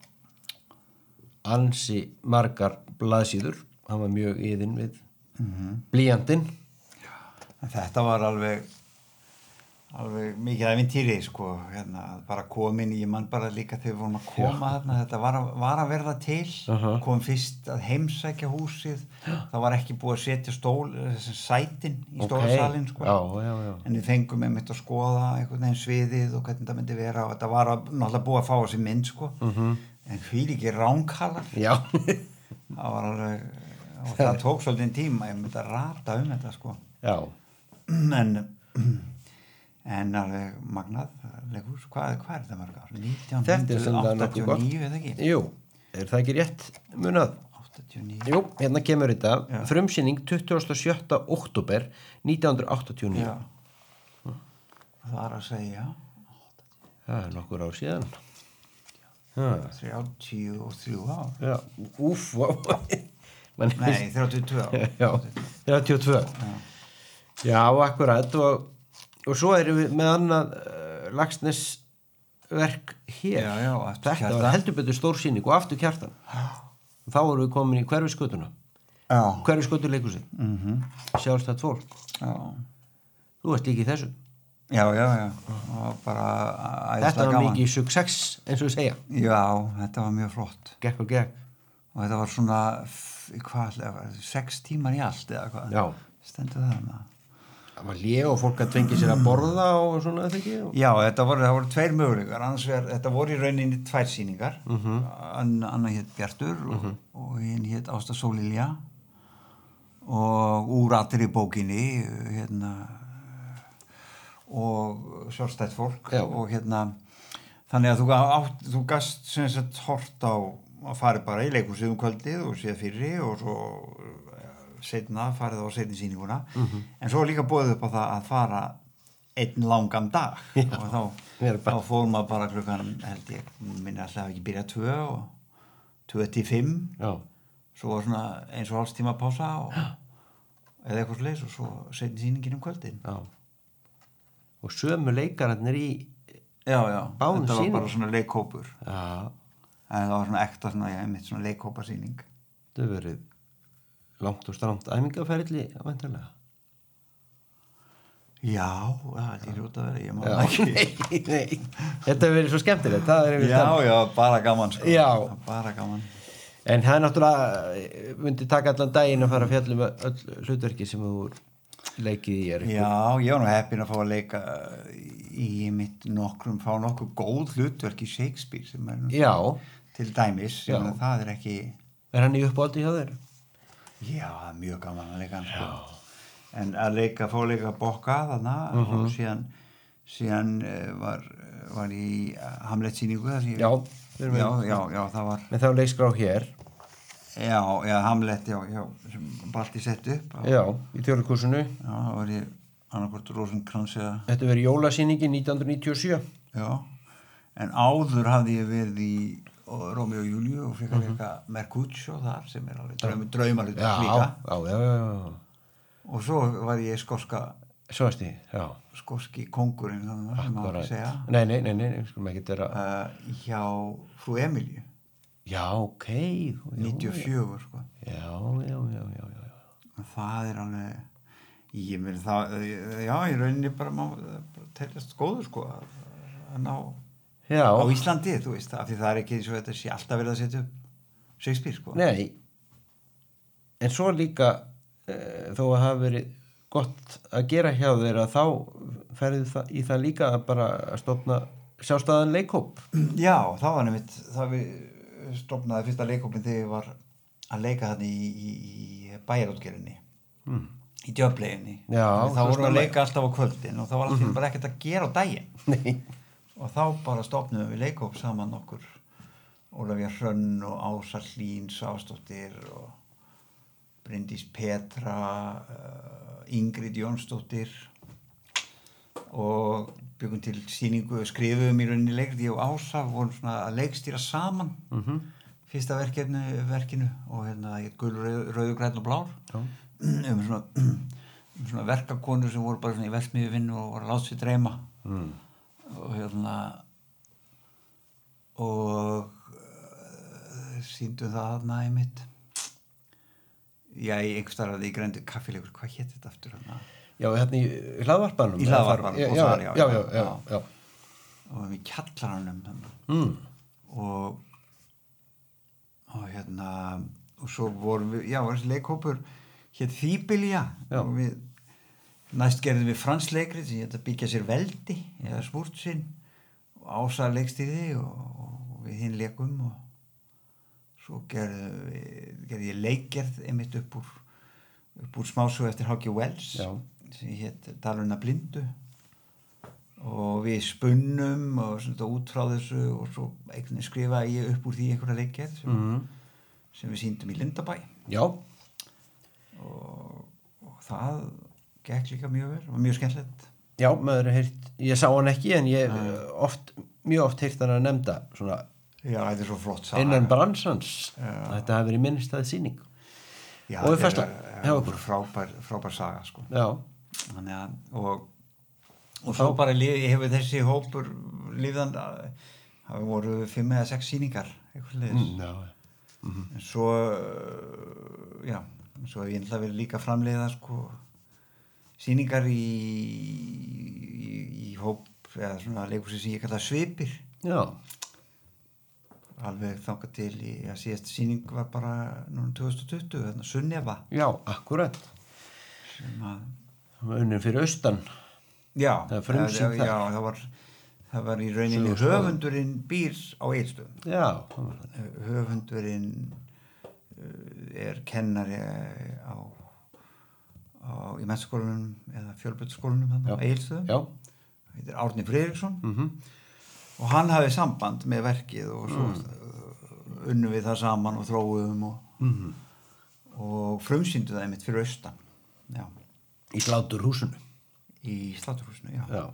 ansi margar blaðsíður. Hann var mjög yðinn við Mhm. blýantinn. En þetta var alveg alveg mikið ævintýri sko, hérna, bara komin í, ég man bara líka þegar við vorum að koma þarna, þetta var að, var að verða til, Uh-huh. kom fyrst að heimsækja húsið, það var ekki búið að setja stól, þessi sætin í stóra Ok. salinn sko, Já, já, já. en við fengum einmitt að skoða einhvern veginn sviðið og hvernig það myndi vera og þetta var að, náttúrulega búið að fá þessi mynd sko, Mhm. en hvíl ekki ránkalar, Já. það var alveg, og það tók svolítið tíma, ég myndi að rata um þetta sko. Já. en en alveg magnað leikhús, hvað, hvað er þetta mörg ár? Þetta er sem það nokkuð nítján hundruð áttatíu og níu, eða ekki? Jú, er það ekki rétt munað? áttatíu og níu. Jú, hérna kemur þetta. Já. Frumsýning tuttugasta og sjötta október nítján hundruð áttatíu og níu. Já. Það er að segja Það er nokkur ár síðan. Já. þrjátíu og þrjú ár. Já, úf, vá. Man- Nei, þrjátíu og tvö ár. Já, þrjátíu og tvö. Já, akkurat og, og svo erum við með annað uh, Laxness verk hér. Já, já, Aftur Þetta Kjartan. var heldur betur stór sýning og aftur kjartan. Og þá erum við komin í hverfiskötuna. Já. Hverfiskötu leikhúsið. Mhm. Sjálfstætt fólk. Já. Þú ert líka í þessu. Já, já, já. Það var bara æðislega Þetta var gaman. mikið success, eins og við segja. Já, þetta var mjög flott. Gekk og gekk. Og þetta var svona, f- hvað, ætli- sex tímar í allt eða hvað? Já. Stendur það hana? Það var lé og fólk að tvengi sér að borða og svona, þetta ekki? Og... Já, þetta voru, það voru tveir möguleikar, annars vegar, þetta voru í rauninni tvær sýningar, Mhm. Ann, Anna hétt Bjartur og, og hinn hétt Ásta Sólilja og úr allir í bókinni, hérna, og sjálfstætt fólk Já. og hérna, þannig að þú, átt, þú gast sem sagt hort á að fara bara í leikhúsið um kvöldið og séð fyrri og svo setna farið á setni sýninguna Mhm. en svo er líka boðið upp á það að fara einn langan dag Já, og þá, við erum bara- þá fór maður bara klukkan held ég, minni alltaf hafi ekki byrjað tvö og tvö til fimm Já. svo var svona eins og hálfs tíma pása og, eða eitthvað sliðis og svo setni sýningin um kvöldin Já. Og sömu leikararnir í... já, já, Báðum þetta var sýningum. bara svona leikhópur Já, en það var svona ekta svona, já, einmitt svona leikhópasýning þetta hefur verið langt og stramt æmingaferðli, væntanlega. já, það er ljóta að vera ég má Já, það ekki nei, nei. Þetta hefur verið svo skemmtilegt, það er einmitt já, það. já, bara gaman sko. Já. bara gaman En það er náttúrulega, myndi taka allan daginn að fara að fjalla með öll hlutverki sem þú leikið í er. já, ég var nú heppinn að fá að leika í mitt nokkrum fá nokkur góð hlutverk í Shakespeare sem er nú Já, til dæmis Já. sem það er ekki er hann í uppáldi hjá þér? já, það er mjög gaman að leika hann sko. en að leika, fá að leika Bokka þarna og síðan síðan uh, var, var í Hamlet sýningu þar sem ég- Já, við erum já, með- já, já, það var Með þá leikskrá hér. já, já, Hamlet, já, já sem Balti sett upp á, Já, í þjóðleikúsinu. já, það var ég annarkvort Rosenkrantz eða Þetta verið jólasýningin nítján hundruð níutíu og sjö. já, en áður hafði ég verið í Rómeo og Júlíu og fekk að leika Mercutio þar sem er alveg draum, draumalut Já, líka já, já, já, já. og svo var ég skoska Svo veist ég, já. skoski kóngurinn þannig sem maður Bara- ekki segja Nei, nei, nei, nei, við skulum ekki vera... uh, hjá frú Emilju Já, ok. Já, níutíu og fjögur sko. Já, já, já, já, já. og það er alveg ég myndi það, já, ég rauninni bara má teljast góður sko að, að ná Já, á Íslandi, þú veist, af því það er ekki eins og þetta sé alltaf verið að setja upp Shakespeare sko. nei. En svo líka, e, þó að hafa verið gott að gera hjá þeir að þá ferðu það, í það líka að bara að stofna sjálfstæðan leikhóp. Já, það var nefnitt það við stofnaði fyrsta leikhópin þegar ég var að leika þarna í, í, í bæjarútgerðinni Mm. í djöfleginni Já, þá svo vorum við að snemma. leika alltaf á kvöldin og þá var alltaf mm -hmm. bara ekkert að gera á daginn Nei. og þá bara stofnum við leikhóp saman okkur Ólafía Hrönn og Ása Hlín Svafsdóttir og Bryndís Petra uh, Ingrid Jónsdóttir og byggum til sýningu skrifuðum í rauninni leikrit ég og Ása vorum svona að leikstýra saman Mhm. fyrsta verkefni, verkinu og hérna það heit Gulur, rauður, rauður, grænn og blár Já. um svona, um svona verkakonur sem voru bara svona í verksmiðju vinnu og voru að láta sig dreyma mm. og hérna og uh, sýndum það þarna einmitt já, í einhverstaðar í Grendu kaffileikur, hvað hét þetta aftur þarna? Já, hérna í hlaðvarpanum. Í hlaðvarpanum, já, já, já, já, já, já, já. Og í kjallaranum Mm. og og hérna og svo vorum við, já, var þessi leikhópur hét Þýbilja og við næst gerðum við fransleikrið sem hét að byggja sér veldi eða smúrt sinn og Ása leikstýrði og, og við hinn leikum og svo gerðum við gerði ég leikgerð einmitt upp úr upp úr smásögu eftir H G Wells Já. sem hét Dalurna blindu og við spunnum og svona út frá þessu og svo einhvern veginn skrifaði ég upp úr því einhverja leikgerð sem, Mm. sem við sýndum í Lindabæ Já. og, og það gekk líka mjög vel og mjög skemmtilegt. Já, maður er heyrt, ég sá hann ekki en ég oft, mjög oft heyrt hann að nefnda svona Já, þetta er svo flott saga. innan bransans. Já. Þetta hafi verið minnstæð sýning. Já, og við þetta færsla er- hjá er okkur. frábær, frábær saga sko. Já. Þannig að og, og svo bara lif, hefur þessi hópur lífðan það voru fimm eða sex sýningar eitthvað leiðis. Mm, já. En svo uh, já, svo hef ég ætla verið líka framleiða sko sýningar í, í, í hóp eða svona leikhúsi sem ég kalla svipir Já. alveg þangað til í að síðasta sýning var bara núna tvö þúsund tuttugu þarna Sunnefa Já, akkurat. sem að Unnum fyrir austan. já, Það er frumsýnt já, þar. já, það var það var í rauninni Söguskoðun. höfundurinn býr á Egilsstöðum. Já. það var það. Höfundurinn uh, er kennari á, á í menntaskólanum eða fjölbrautaskólanum þarna á Egilsstöðum. Já. Heitir Árni Friðriksson Mhm. og hann hafði samband með verkið og svo Mm. mm. unnum við það saman og þróuðum og, Mhm. og frumsýndu það einmitt fyrir austan. Já, Í Sláturhúsinu. í Sláturhúsinu, já. Já.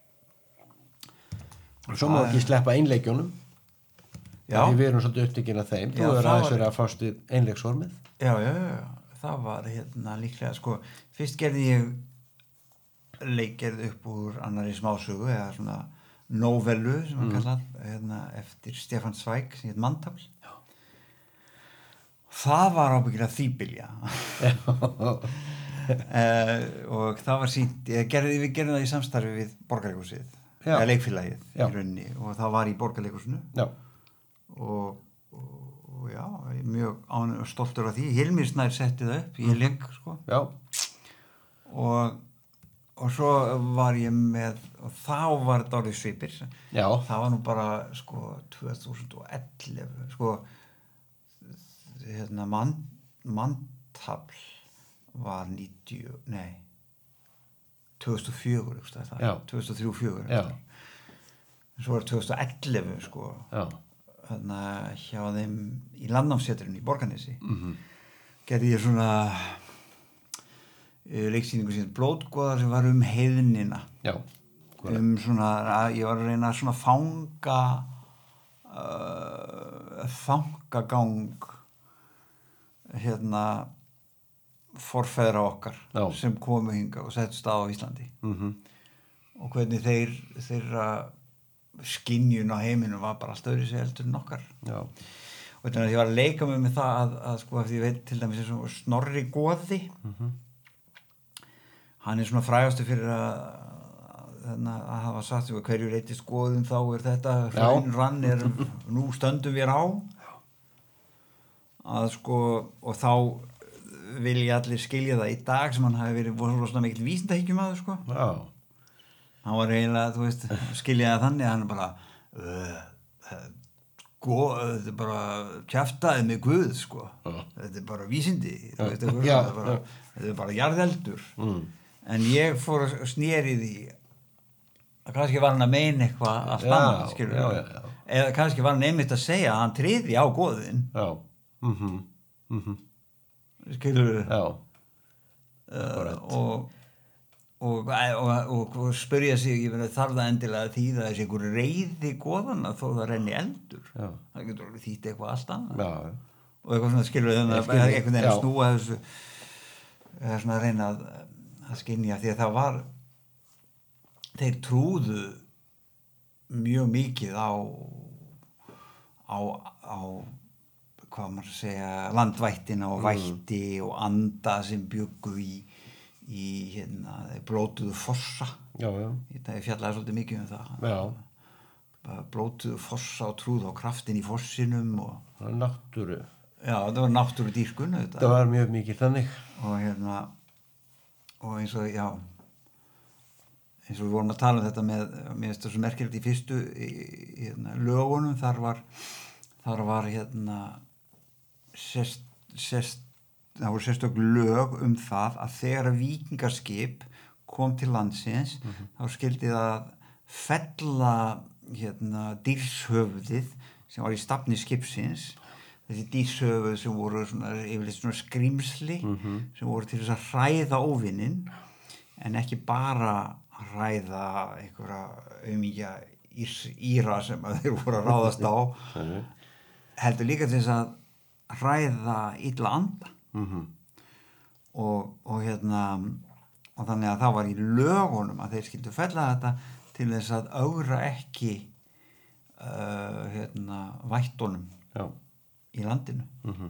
Og svo má ekki sleppa einleikjónum. Já. Því við erum svolítið upptekinn af þeim. Þú Já, er það aðeins var- verið að fást við einleiksformið. Já, já, já, já. Það var hérna líklega, sko, fyrst gerði ég leikgerð upp úr annarri smásögu eða svona novellu sem hann Mm. kallað, hérna, eftir Stefán Zweig sem heit Manntafl. Já. Það var ábyggilega Þýbilja. uh, og það var sínt, ég gerði, við gerðum það í samstarfi við Borgarleikhúsið, Já. eða leikfélagið Já. í rauninni og það var í Borgarleikhúsinu Já. og, og, og já, ég er mjög ánægður og stoltur af því. Hilmir Snær setti það upp, ég leik sko Já. og, og svo var ég með og þá var þetta orðið svipir Já. það var nú bara sko tvö þúsund og ellefu sko hérna mann, Manntafl var níutíu, nei tvö þúsund og fjögur eitthvað, það, Já. tvö þúsund og þrjú fjögur Já. svo var tvö þúsund og ellefu sko Já. þarna hjá þeim í Landnámssetrinu í Borgarnesi Mhm. gerði ég svona uh, leiksýningu sem Blótgoðar sem var um heiðnina Já. um svona, að ég var að reyna að svona fanga uh, fangagang hérna forfeðra okkar Já. sem komu hingað og settust á Íslandi Mhm. og hvernig þeir þeirra skynjun á heiminum var bara allt öðru sig heldur en okkar Já. og þannig að ég var að leika mig með það að, að sko að ég veit til dæmis eins og Snorri goði Mhm. hann er svona frægastu fyrir að þannig að hafa sagt sem hverju reytist goðum þá er þetta hraun rann er nú stöndum við á að sko og þá vilja allir skilja það í dag sem hann hafi verið voru svona mikill vísindahyggjum aður sko Já. hann var eiginlega, þú veist, skiljaði þannig að hann er bara uh, go, þetta er bara kjaftaði með Guð, sko Já. þetta er bara vísindi þú veist, Já, þetta, já, er bara, þetta er bara jarðeldur Mm. en ég fór að sneri því að kannski var hann að meina eitthvað allt Já, annað, skilur já, já, já. eða kannski var hann einmitt að segja að hann tryði á Góðin Já. Mhm. Mhm. skilur Já. uh, og og, og, og, og spyrja sig, ég meina þarf það endilega því það þessi einhver reiði goðana þó það renni eldur. Já. Það getur alveg þýtt eitthvað allt annað. Já. Og eitthvað svona skilur þannig að einhvern veginn snúa þessu, eða svona að reyna að, að skynja, því að það var, þeir trúðu mjög mikið á, á, á hvað maður að segja, landvættina og vætti mm. og anda sem bjuggu í í hérna, blótuðu fossa. Já, já. Ég fjallaði svolítið mikið um það. Já. Blótuðu fossa og trúð á kraftin í fossinum og... Það var náttúru. Já, það var náttúru dýrkun. Það var mjög mikið þannig. Og hérna, og eins og, já, eins og við vorum að tala um þetta með, mér finnst það svo merkilegt í fyrstu í, hérna, lögunum, þar var, þar var, hérna, sest, sest, það voru sérstök lög um það að þegar víkingaskip kom til landsins mm-hmm. þá skildi það fella hérna, dýrshöfuðið sem var í stafni skipsins, þessi dýrshöfuð sem voru svona, yfirleitt svona skrimsli mm-hmm. sem voru til þess að hræða óvinnin en ekki bara hræða einhverja aumingja íra sem að þeir voru að ráðast á heldur líka til þess að hræða illa anda. Mm-hmm. og, og hérna og þannig að það var í lögunum að þeir skildu fella þetta til þess að ögra ekki uh, hérna vættunum Já. Í landinu mm-hmm.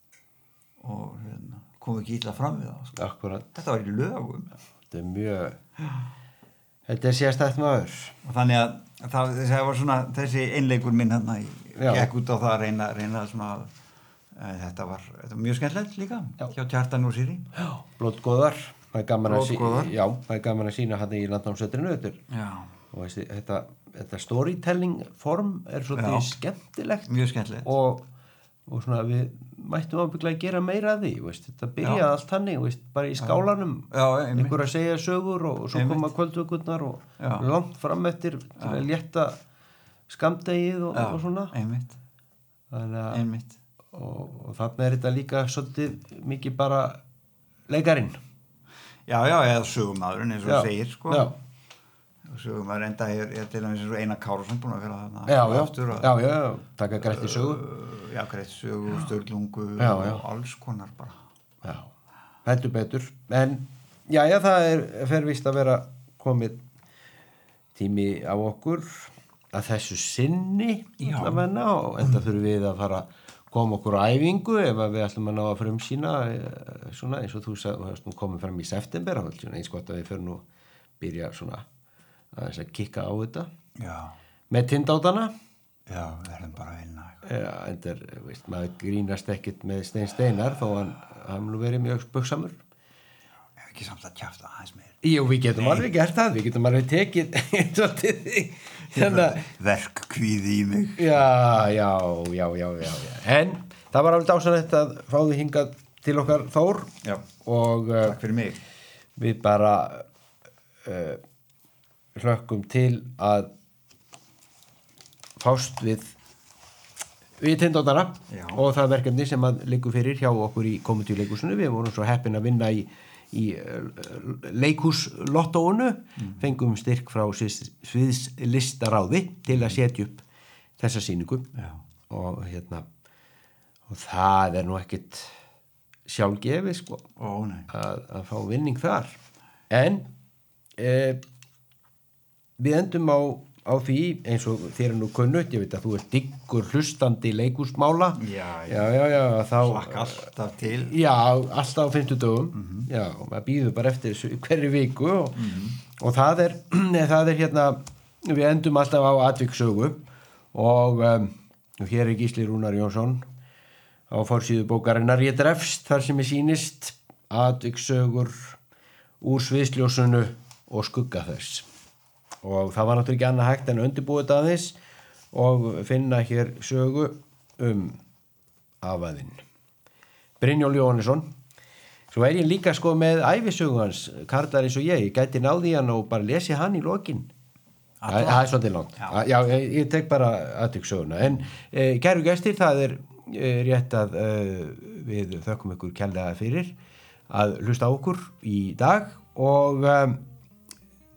og hérna, kom ekki illa fram við það sko. Akkurat. Þetta var í lögum þetta er mjög þetta er sérstætt maður og þannig að það, það var svona þessi einleikur minn hérna gekk út á það að reyna, reyna svona Þetta var, þetta var mjög skemmtilegt líka já. Hjá Kjartan og Sýri. Já, blótgóðar. Það er gaman að sína, já, það er gaman að sína hann í landnámsvetrinu þetta. Og þessi, þetta, þetta storytelling form er svolítið já. Skemmtilegt. Mjög skemmtilegt. Og, og svona við mættum ábyggilega að gera meira að því, veist, þetta byrjaði já. Allt þannig, veist, bara í skálanum. Já, einhver að segja sögur og, og svo einmitt. Koma kvöldvökurnar og já. Langt fram eftir til að létta skammdegið og, og svona. Einmitt. Þannig að einmitt. Og, og þarna er þetta líka svolítið mikið bara leikarinn já, já, eða sögumadurinn eins og það segir sko já. Sögumadur enda er, er til dæmis eins og Einar Kárason búin að vera þarna já, já, aftur já, já, já, taka Grettis sögu uh, já, Grettis sögu, Sturlungu já, já. Og alls konar bara já, heldur betur en já, já, það er fer víst að vera komið tími á okkur að þessu sinni menna, og enda þurfum við að fara koma okkur á æfingu ef við ætlum að ná að frumsýna svona eins og þú sagði komum fram í september eins gott að við fyrir nú byrja svona að þess að kikka á þetta já. Með tindátana já, við erum bara að vinna já, en það er, veist, maður grínast ekkit með Stein Steinar þó hann hann nú verið mjög spöggsamur já, ekki samt að kjafta aðeins meir jú, við getum Nei. Alveg gert það, við getum alveg tekið verkkvíði í mig já, já, já, já, já, já. En það var alveg dásanlegt að fá þig hingað til okkar Þór já. Og takk fyrir mig við bara uh, hlökkum til að fást við við tindátana og það verkefni sem að liggur fyrir hjá okkur í Kometíuleikhúsinu við vorum svo heppin að vinna í í leikhúslottóinu mm. fengum styrk frá sviðslistaráði til að setja upp þessa sýningu Já. Og hérna og það er nú ekkit sjálfgefið sko Ó, að, að fá vinning þar en e, við endum á á því eins og þér er nú kunnugt ég veit að þú ert diggur hlustandi leikhúsmála já, já, já, já þá hlakka alltaf til já, alltaf á fimmtudögum mm-hmm. já, og maður býður bara eftir þessu hverju viku og, mm-hmm. og það er það er hérna, við endum alltaf á atvikssögu og um, hér er Gísli Rúnar Jónsson á forsíðu bókarinnar Ég drefst þar sem ég sýnist atvikssögur úr sviðsljósunu og skugga þess og það var náttúrulega ekki annað hægt en undirbúið þetta aðeins og finna hér sögu um afaðinn Brynjólfur Jóhannesson svo er ég líka sko með ævisögu hans karlar eins og ég, ég gæti náði hann og bara lesi hann í lokin það er svolítið langt já, já ég, ég tek bara aðtökssöguna en e, kæru gestir það er e, rétt að e, við þökkum ykkur kærlega fyrir að hlusta á okkur í dag og e,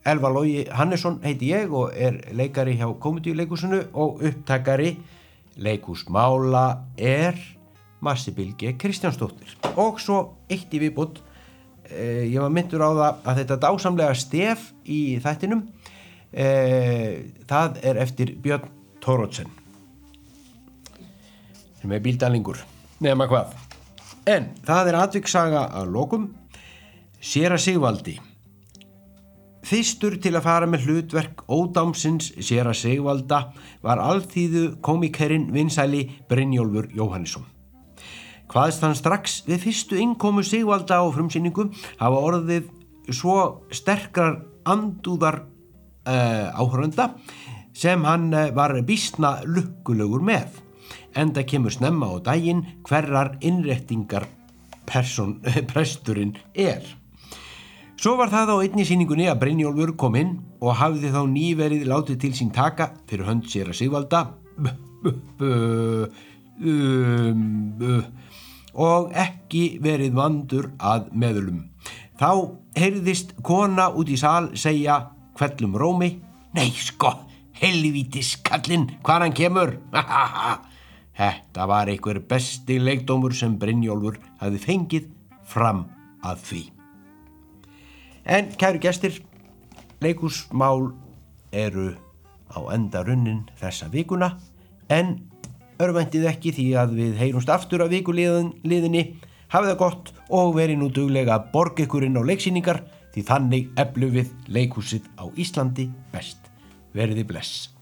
Elvar Logi Hannesson heiti ég og er leikari hjá Komedíuleikhúsinu og upptakari leikhúsmála er Massi Bylgja Kristjánsdóttir. Og svo eitt í viðbót, eh, ég var myndur á það að þetta dásamlega stef í þættinum, eh, það er eftir Björn Thoroddsen sem er bíldalingur nema hvað. En það er atviksaga að lokum. Séra Sigvaldi, fyrstur til að fara með hlutverk ódámsins Séra Sigvalda var alþýðu komíkerinn vinsæli Brynjólfur Jóhannesson. Kvaðst hann strax við fyrstu innkomu Sigvalda á frumsýningu hafa orðið svo sterkrar andúðar uh, áhorfenda sem hann uh, var býsna lukkulegur með. Enda kemur snemma á daginn hverrar innréttingar person, presturinn er. Svo var það á einni sýningunni að Brynjólfur kom inn og hafði þá nýverið látið til sín taka fyrir hönd Séra Sigvalda og ekki verið vandur að meðulum. Þá heyrðist kona út í sal segja hvellum rómi: Nei sko, helvítis kallinn, hvar hann kemur? Þetta var einhver besti leikdómur sem Brynjólfur hafði fengið fram að því. En kæru gestir, leikhúsmál eru á enda runnin þessa vikuna, en örvendið ekki því að við heyrumst aftur af vikuliðinni. Hafið það gott og verið nú duglega að borga ykkur inn á leiksýningar, því þannig eflum við leikhúsið á Íslandi best. Veriði bless.